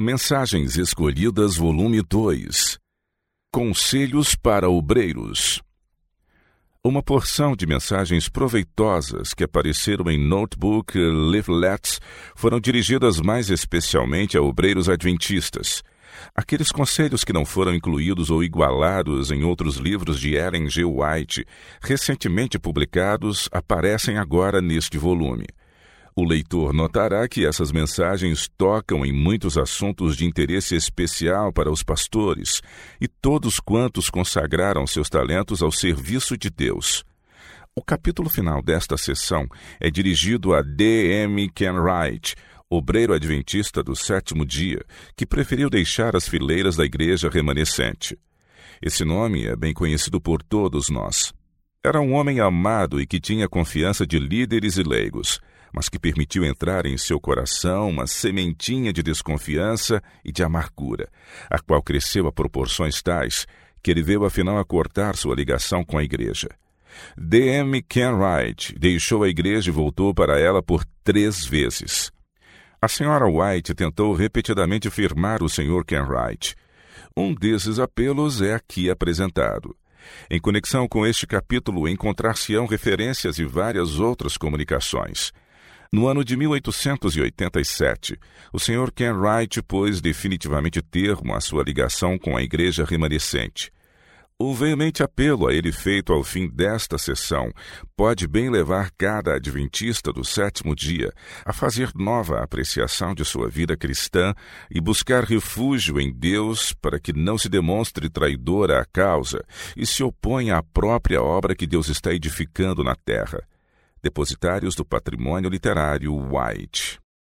Mensagens Escolhidas, volume 2. Conselhos para obreiros. Uma porção de mensagens proveitosas que apareceram em notebook leaflets foram dirigidas mais especialmente a obreiros adventistas. Aqueles conselhos que não foram incluídos ou igualados em outros livros de Ellen G. White, recentemente publicados, aparecem agora neste volume. O leitor notará que essas mensagens tocam em muitos assuntos de interesse especial para os pastores e todos quantos consagraram seus talentos ao serviço de Deus. O capítulo final desta sessão é dirigido a D.M. Kenwright, obreiro adventista do sétimo dia, que preferiu deixar as fileiras da igreja remanescente. Esse nome é bem conhecido por todos nós. Era um homem amado e que tinha confiança de líderes e leigos, mas que permitiu entrar em seu coração uma sementinha de desconfiança e de amargura, a qual cresceu a proporções tais que ele veio afinal a cortar sua ligação com a igreja. D.M. Kenwright deixou a igreja e voltou para ela por 3 vezes. A senhora White tentou repetidamente firmar o Sr. Kenwright. Um desses apelos é aqui apresentado. Em conexão com este capítulo, encontrar-se-ão referências e várias outras comunicações. No ano de 1887, o Sr. Kenwright pôs definitivamente termo à sua ligação com a igreja remanescente. O veemente apelo a ele feito ao fim desta sessão pode bem levar cada adventista do sétimo dia a fazer nova apreciação de sua vida cristã e buscar refúgio em Deus para que não se demonstre traidor à causa e se oponha à própria obra que Deus está edificando na terra. Depositários do Patrimônio Literário White.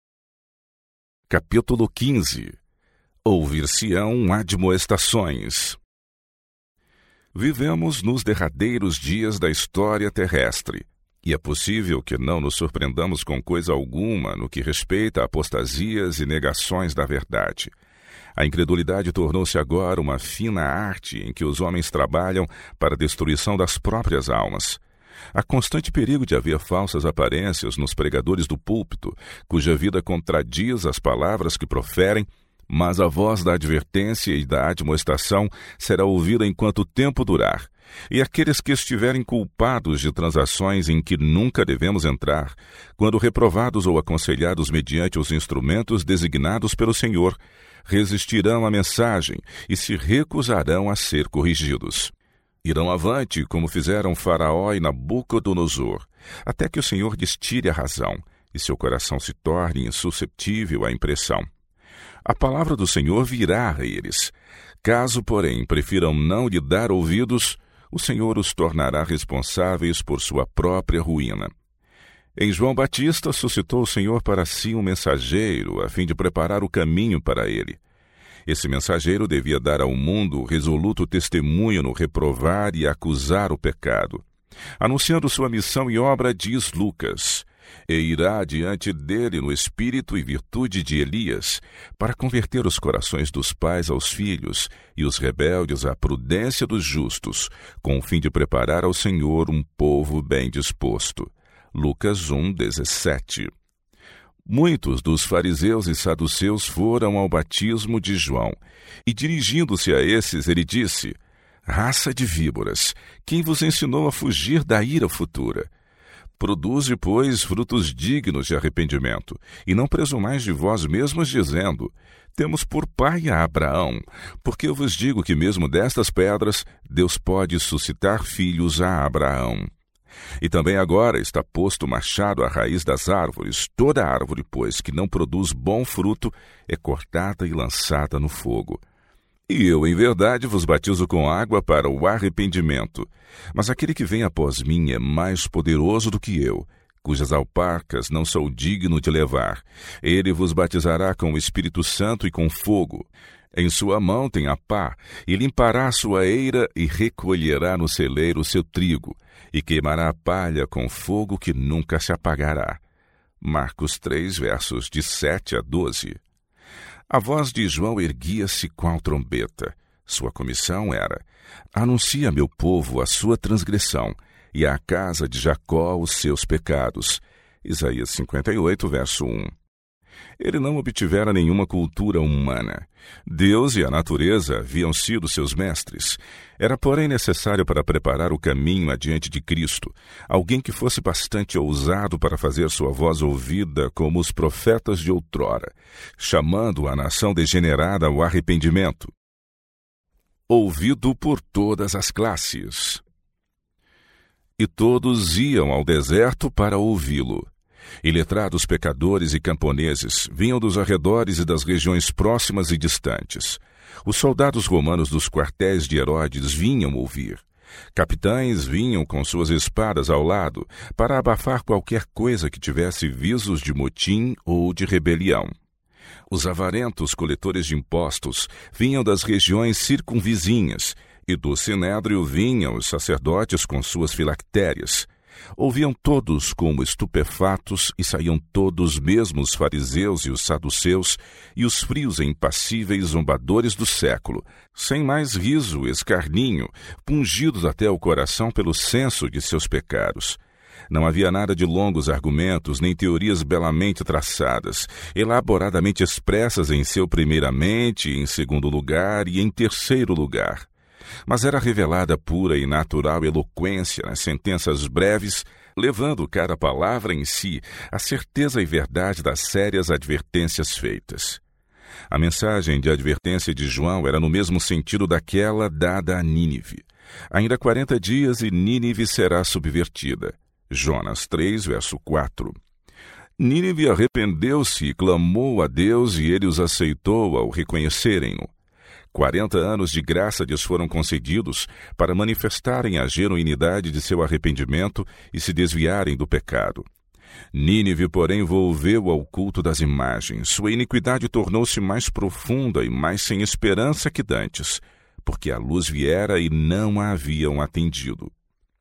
Capítulo 15. Ouvir-se-ão admoestações. Vivemos nos derradeiros dias da história terrestre, e é possível que não nos surpreendamos com coisa alguma no que respeita a apostasias e negações da verdade. A incredulidade tornou-se agora uma fina arte em que os homens trabalham para a destruição das próprias almas. Há constante perigo de haver falsas aparências nos pregadores do púlpito, cuja vida contradiz as palavras que proferem, mas a voz da advertência e da admoestação será ouvida enquanto o tempo durar. E aqueles que estiverem culpados de transações em que nunca devemos entrar, quando reprovados ou aconselhados mediante os instrumentos designados pelo Senhor, resistirão à mensagem e se recusarão a ser corrigidos. Irão avante, como fizeram Faraó e Nabucodonosor, até que o Senhor lhes tire a razão e seu coração se torne insusceptível à impressão. A palavra do Senhor virá a eles. Caso, porém, prefiram não lhe dar ouvidos, o Senhor os tornará responsáveis por sua própria ruína. Em João Batista suscitou o Senhor para si um mensageiro, a fim de preparar o caminho para ele. Esse mensageiro devia dar ao mundo resoluto testemunho no reprovar e acusar o pecado. Anunciando sua missão e obra, diz Lucas, e irá diante dele no espírito e virtude de Elias, para converter os corações dos pais aos filhos e os rebeldes à prudência dos justos, com o fim de preparar ao Senhor um povo bem disposto. Lucas 1:17. Muitos dos fariseus e saduceus foram ao batismo de João, e dirigindo-se a esses, ele disse: Raça de víboras, quem vos ensinou a fugir da ira futura? Produze, pois, frutos dignos de arrependimento, e não presumais de vós mesmos, dizendo: Temos por pai a Abraão, porque eu vos digo que mesmo destas pedras Deus pode suscitar filhos a Abraão. E também agora está posto o machado à raiz das árvores. Toda árvore, pois, que não produz bom fruto, é cortada e lançada no fogo. E eu, em verdade, vos batizo com água para o arrependimento. Mas aquele que vem após mim é mais poderoso do que eu, cujas alparcas não sou digno de levar. Ele vos batizará com o Espírito Santo e com fogo. Em sua mão tem a pá, e limpará a sua eira e recolherá no celeiro o seu trigo, e queimará a palha com fogo que nunca se apagará. Marcos 3, versos de 7 a 12. A voz de João erguia-se qual trombeta. Sua comissão era: anuncia a meu povo a sua transgressão, e à casa de Jacó os seus pecados. Isaías 58, verso 1. Ele não obtivera nenhuma cultura humana. Deus e a natureza haviam sido seus mestres. Era, porém, necessário para preparar o caminho adiante de Cristo, alguém que fosse bastante ousado para fazer sua voz ouvida como os profetas de outrora, chamando a nação degenerada ao arrependimento. Ouvido por todas as classes. E todos iam ao deserto para ouvi-lo. Iletrados pecadores e camponeses vinham dos arredores e das regiões próximas e distantes. Os soldados romanos dos quartéis de Herodes vinham ouvir. Capitães vinham com suas espadas ao lado para abafar qualquer coisa que tivesse visos de motim ou de rebelião. Os avarentos coletores de impostos vinham das regiões circunvizinhas, e do sinédrio vinham os sacerdotes com suas filactérias. Ouviam todos como estupefatos e saíam todos, mesmo os fariseus e os saduceus, e os frios e impassíveis zombadores do século, sem mais riso e escarninho, pungidos até o coração pelo senso de seus pecados. Não havia nada de longos argumentos, nem teorias belamente traçadas, elaboradamente expressas em seu primeiramente, em segundo lugar e em terceiro lugar. Mas era revelada pura e natural eloquência nas sentenças breves, levando cada palavra em si a certeza e verdade das sérias advertências feitas. A mensagem de advertência de João era no mesmo sentido daquela dada a Nínive. Ainda 40 dias e Nínive será subvertida. Jonas 3, verso 4. Nínive arrependeu-se e clamou a Deus, e ele os aceitou ao reconhecerem-no. 40 anos de graça lhes foram concedidos para manifestarem a genuinidade de seu arrependimento e se desviarem do pecado. Nínive, porém, volveu ao culto das imagens. Sua iniquidade tornou-se mais profunda e mais sem esperança que dantes, porque a luz viera e não a haviam atendido.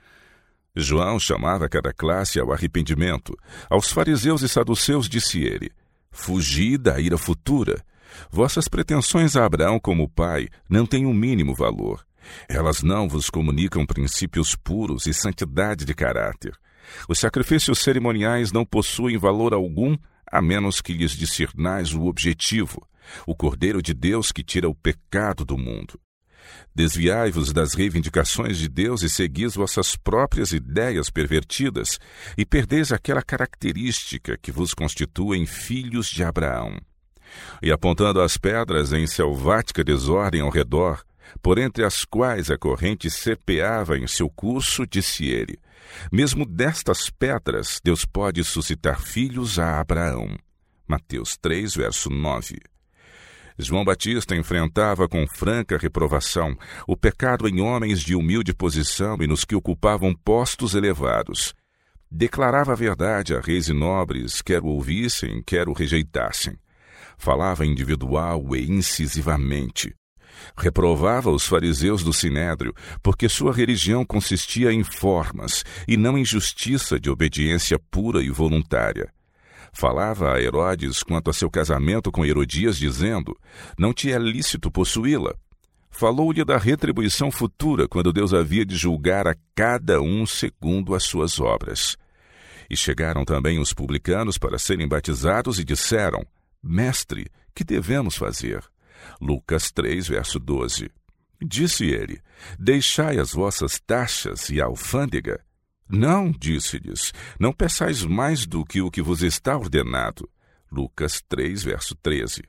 João chamava cada classe ao arrependimento. Aos fariseus e saduceus disse ele: fugi da ira futura. Vossas pretensões a Abraão como pai não têm o mínimo valor. Elas não vos comunicam princípios puros e santidade de caráter. Os sacrifícios cerimoniais não possuem valor algum, a menos que lhes discernais o objetivo, o Cordeiro de Deus que tira o pecado do mundo. Desviai-vos das reivindicações de Deus e seguis vossas próprias ideias pervertidas, e perdeis aquela característica que vos constituem filhos de Abraão. E apontando as pedras em selvática desordem ao redor, por entre as quais a corrente serpeava em seu curso, disse ele: mesmo destas pedras Deus pode suscitar filhos a Abraão. Mateus 3, verso 9. João Batista enfrentava com franca reprovação o pecado em homens de humilde posição e nos que ocupavam postos elevados. Declarava a verdade a reis e nobres, quer o ouvissem, quer o rejeitassem. Falava individual e incisivamente. Reprovava os fariseus do sinédrio, porque sua religião consistia em formas e não em justiça de obediência pura e voluntária. Falava a Herodes quanto a seu casamento com Herodias, dizendo: não te é lícito possuí-la. Falou-lhe da retribuição futura, quando Deus havia de julgar a cada um segundo as suas obras. E chegaram também os publicanos para serem batizados e disseram: Mestre, que devemos fazer? Lucas 3, verso 12. Disse ele: deixai as vossas taxas e a alfândega. Não, disse-lhes, não peçais mais do que o que vos está ordenado. Lucas 3, verso 13.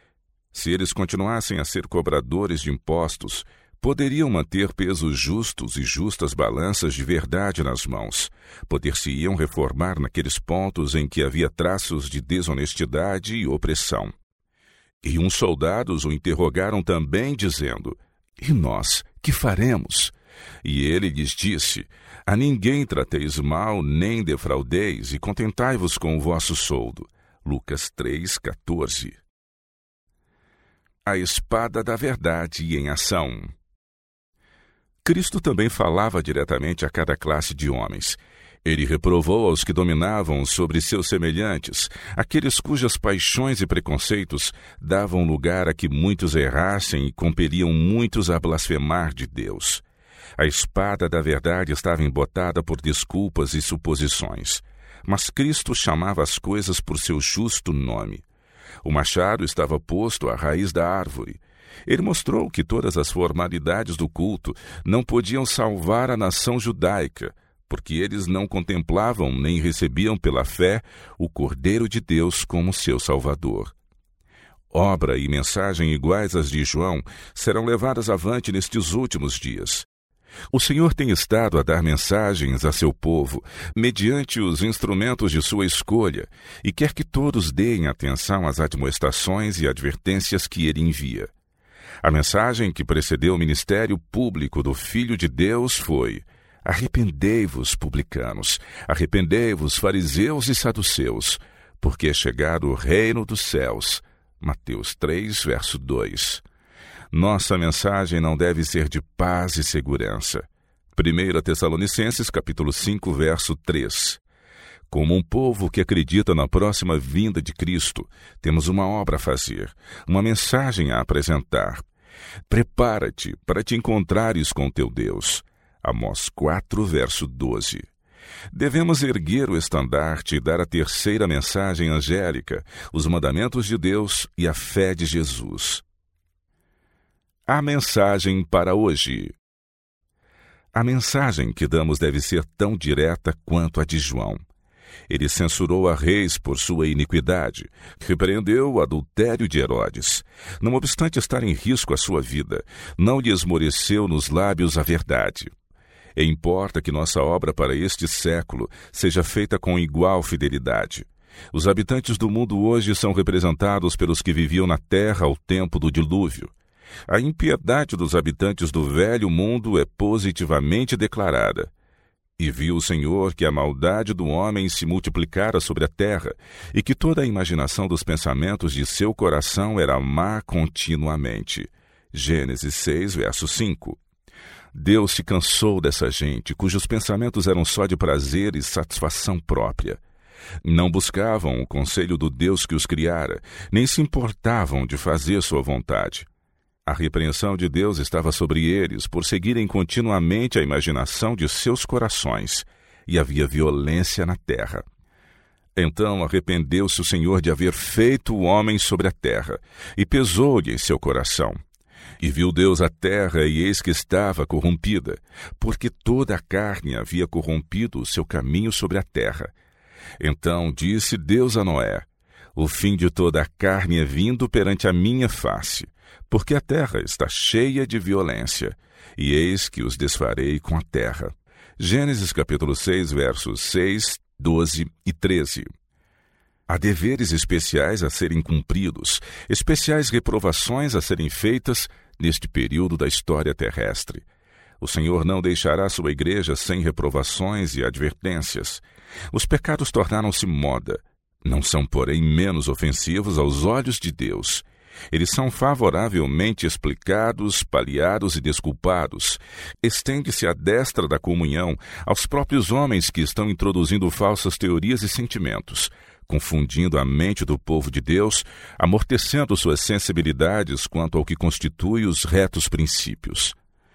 Se eles continuassem a ser cobradores de impostos, poderiam manter pesos justos e justas balanças de verdade nas mãos. Poder-se-iam reformar naqueles pontos em que havia traços de desonestidade e opressão. E uns soldados o interrogaram também, dizendo: e nós, que faremos? E ele lhes disse: a ninguém trateis mal, nem defraudeis, e contentai-vos com o vosso soldo. Lucas 3, 14. A espada da verdade em ação. Cristo também falava diretamente a cada classe de homens. Ele reprovou aos que dominavam sobre seus semelhantes, aqueles cujas paixões e preconceitos davam lugar a que muitos errassem e compeliam muitos a blasfemar de Deus. A espada da verdade estava embotada por desculpas e suposições, mas Cristo chamava as coisas por seu justo nome. O machado estava posto à raiz da árvore. Ele mostrou que todas as formalidades do culto não podiam salvar a nação judaica, porque eles não contemplavam nem recebiam pela fé o Cordeiro de Deus como seu Salvador. Obra e mensagem iguais às de João serão levadas avante nestes últimos dias. O Senhor tem estado a dar mensagens a seu povo, mediante os instrumentos de sua escolha, e quer que todos deem atenção às admoestações e advertências que ele envia. A mensagem que precedeu o ministério público do Filho de Deus foi: arrependei-vos, publicanos, arrependei-vos, fariseus e saduceus, porque é chegado o reino dos céus. Mateus 3, verso 2. Nossa mensagem não deve ser de paz e segurança. 1 Tessalonicenses, capítulo 5, verso 3. Como um povo que acredita na próxima vinda de Cristo, temos uma obra a fazer, uma mensagem a apresentar. Prepara-te para te encontrares com teu Deus. Amós 4, verso 12. Devemos erguer o estandarte e dar a terceira mensagem angélica, os mandamentos de Deus e a fé de Jesus. A mensagem para hoje. A mensagem que damos deve ser tão direta quanto a de João. Ele censurou a reis por sua iniquidade, repreendeu o adultério de Herodes. Não obstante estar em risco a sua vida, não lhe esmoreceu nos lábios a verdade. E importa que nossa obra para este século seja feita com igual fidelidade. Os habitantes do mundo hoje são representados pelos que viviam na terra ao tempo do dilúvio. A impiedade dos habitantes do velho mundo é positivamente declarada. E viu o Senhor que a maldade do homem se multiplicara sobre a terra, e que toda a imaginação dos pensamentos de seu coração era má continuamente. Gênesis 6, verso 5. Deus se cansou dessa gente, cujos pensamentos eram só de prazer e satisfação própria. Não buscavam o conselho do Deus que os criara, nem se importavam de fazer sua vontade. A repreensão de Deus estava sobre eles por seguirem continuamente a imaginação de seus corações, e havia violência na terra. Então arrependeu-se o Senhor de haver feito o homem sobre a terra, e pesou-lhe em seu coração. E viu Deus a terra, e eis que estava corrompida, porque toda a carne havia corrompido o seu caminho sobre a terra. Então disse Deus a Noé: o fim de toda a carne é vindo perante a minha face, porque a terra está cheia de violência, e eis que os desfarei com a terra. Gênesis capítulo 6, versos 6, 12 e 13. Há deveres especiais a serem cumpridos, especiais reprovações a serem feitas neste período da história terrestre. O Senhor não deixará sua igreja sem reprovações e advertências. Os pecados tornaram-se moda. Não são, porém, menos ofensivos aos olhos de Deus. Eles são favoravelmente explicados, paliados e desculpados. Estende-se a destra da comunhão aos próprios homens que estão introduzindo falsas teorias e sentimentos, confundindo a mente do povo de Deus, amortecendo suas sensibilidades quanto ao que constitui os retos princípios.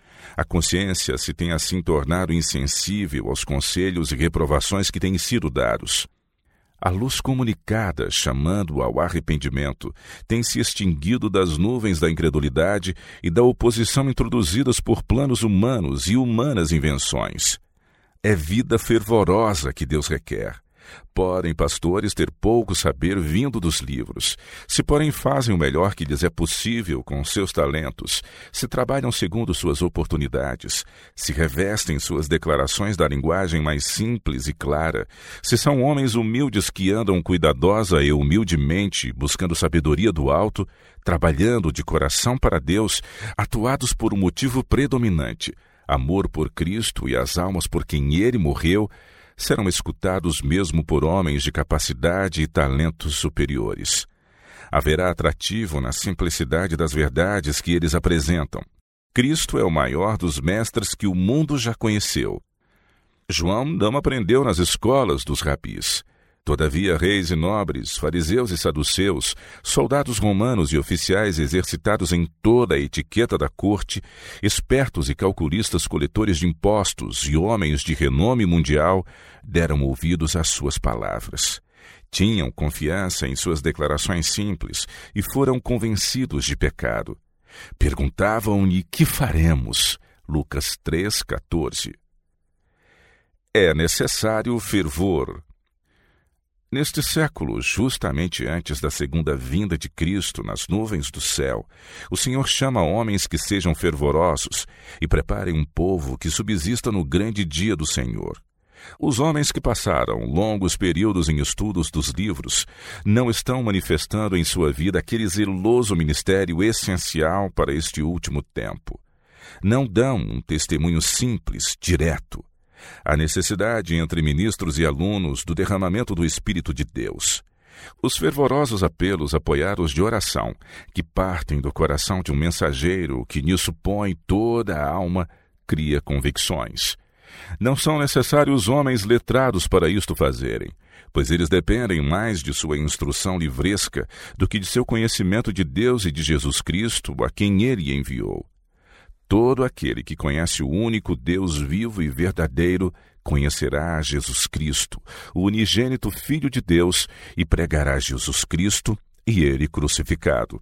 A consciência se tem assim tornado insensível aos conselhos e reprovações que têm sido dados. A luz comunicada, chamando ao arrependimento, tem se extinguido das nuvens da incredulidade e da oposição introduzidas por planos humanos e humanas invenções. É vida fervorosa que Deus requer. Podem pastores ter pouco saber vindo dos livros. Se, porém, fazem o melhor que lhes é possível com seus talentos, se trabalham segundo suas oportunidades, se revestem suas declarações da linguagem mais simples e clara, se são homens humildes que andam cuidadosa e humildemente buscando sabedoria do alto, trabalhando de coração para Deus, atuados por um motivo predominante, amor por Cristo e as almas por quem Ele morreu, serão escutados mesmo por homens de capacidade e talentos superiores. Haverá atrativo na simplicidade das verdades que eles apresentam. Cristo é o maior dos mestres que o mundo já conheceu. João não aprendeu nas escolas dos rabis. Todavia, reis e nobres, fariseus e saduceus, soldados romanos e oficiais exercitados em toda a etiqueta da corte, espertos e calculistas coletores de impostos e homens de renome mundial, deram ouvidos às suas palavras. Tinham confiança em suas declarações simples e foram convencidos de pecado. Perguntavam-lhe: que faremos? Lucas 3,14. É necessário fervor. Neste século, justamente antes da segunda vinda de Cristo nas nuvens do céu, o Senhor chama homens que sejam fervorosos e preparem um povo que subsista no grande dia do Senhor. Os homens que passaram longos períodos em estudos dos livros não estão manifestando em sua vida aquele zeloso ministério essencial para este último tempo. Não dão um testemunho simples, direto. Há necessidade entre ministros e alunos do derramamento do Espírito de Deus. Os fervorosos apelos apoiados de oração, que partem do coração de um mensageiro que nisso põe toda a alma, cria convicções. Não são necessários homens letrados para isto fazerem, pois eles dependem mais de sua instrução livresca do que de seu conhecimento de Deus e de Jesus Cristo, a quem Ele enviou. Todo aquele que conhece o único Deus vivo e verdadeiro conhecerá Jesus Cristo, o unigênito Filho de Deus, e pregará Jesus Cristo e Ele crucificado.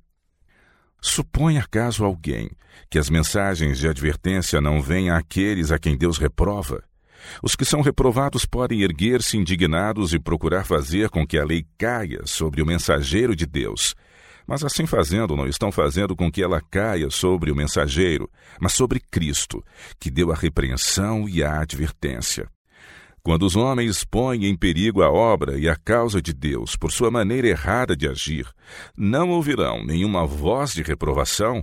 Supõe acaso alguém que as mensagens de advertência não venham àqueles a quem Deus reprova? Os que são reprovados podem erguer-se indignados e procurar fazer com que a lei caia sobre o mensageiro de Deus. Mas assim fazendo, não estão fazendo com que ela caia sobre o mensageiro, mas sobre Cristo, que deu a repreensão e a advertência. Quando os homens põem em perigo a obra e a causa de Deus por sua maneira errada de agir, não ouvirão nenhuma voz de reprovação?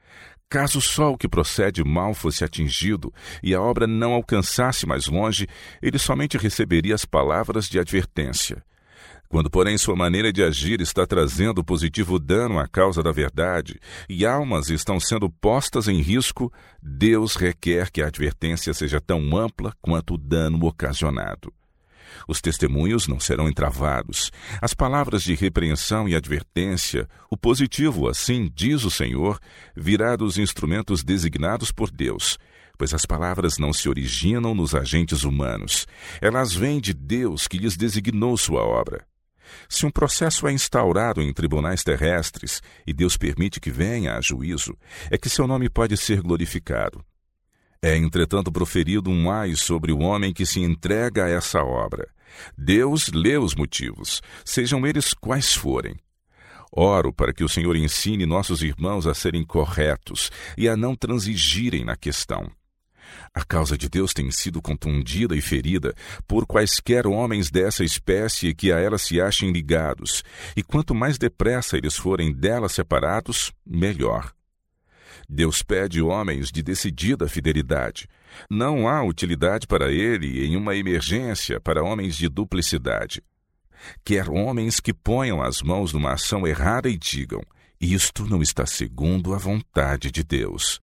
Caso só o que procede mal fosse atingido e a obra não alcançasse mais longe, ele somente receberia as palavras de advertência. Quando, porém, sua maneira de agir está trazendo positivo dano à causa da verdade e almas estão sendo postas em risco, Deus requer que a advertência seja tão ampla quanto o dano ocasionado. Os testemunhos não serão entravados. As palavras de repreensão e advertência, o positivo, assim diz o Senhor, virá dos instrumentos designados por Deus, pois as palavras não se originam nos agentes humanos. Elas vêm de Deus que lhes designou sua obra. Se um processo é instaurado em tribunais terrestres e Deus permite que venha a juízo, é que seu nome pode ser glorificado. É, entretanto, proferido um ai sobre o homem que se entrega a essa obra. Deus lê os motivos, sejam eles quais forem. Oro para que o Senhor ensine nossos irmãos a serem corretos e a não transigirem na questão. A causa de Deus tem sido contundida e ferida por quaisquer homens dessa espécie que a ela se achem ligados, e quanto mais depressa eles forem dela separados, melhor. Deus pede homens de decidida fidelidade. Não há utilidade para ele em uma emergência para homens de duplicidade. Quer homens que ponham as mãos numa ação errada e digam: isto não está segundo a vontade de Deus.